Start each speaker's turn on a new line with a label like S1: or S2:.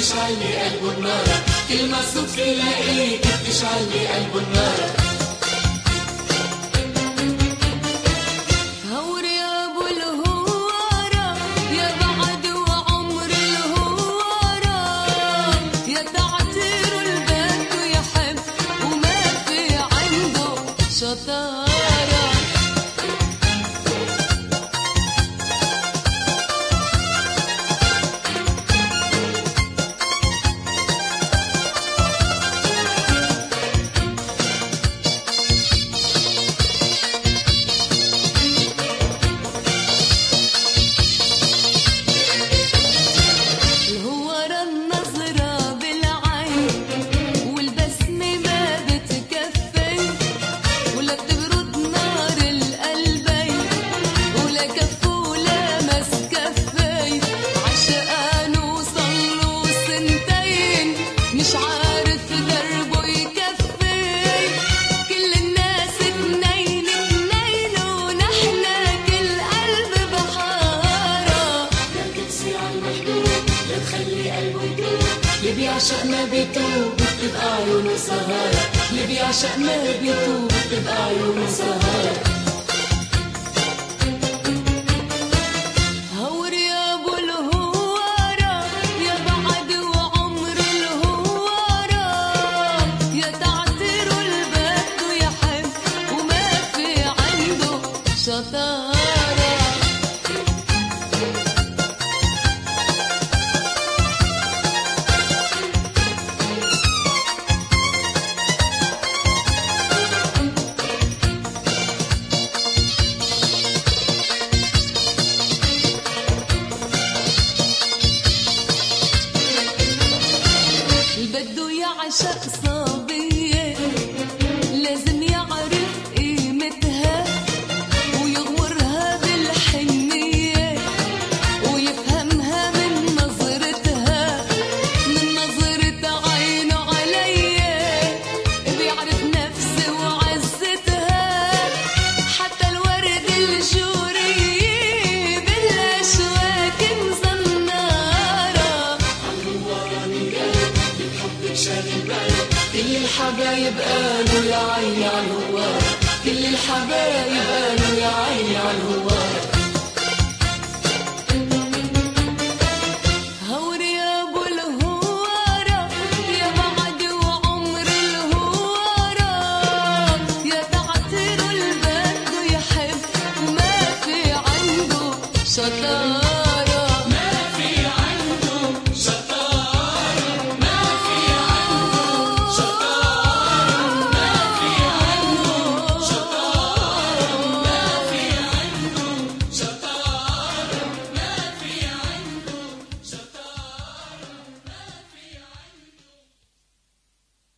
S1: بتشعل لي قلبه النار، كل ما صدفة لاقيك بتشعل لي قلبه النار.
S2: هور يا ابو الهوارة يا بعد وعمر الهوارة، يا تعتير الباب ويحب وما في عنده شطارة.
S1: اللي بيعشق ما بيتوب بتبقى عيونه سهارة، اللي بيعشق ما بيتوب بتبقى عيونه سهارة.
S2: هور يا ابو الهوارة يا بعد وعمر الهوارة، يا تعتير الباب ويحب وما في عنده شطارة. بده يعشق صبية لازم يعرف قيمتها ويغمرها بالحنية ويفهمها من نظرتها، من نظرة عينه عليا بيعرف نفسه وعزتها. حتى الورد الجورية بالأشواك مزنارة، كل الحبايب قالوا يا عيني عالهوار، كل الحبايب قالوا يا عيني عالهوار. هور يا ابو الهوارة يا بعد وعمر الهوارة، يا تعتير الباب ويحب وما في عنده شطارة.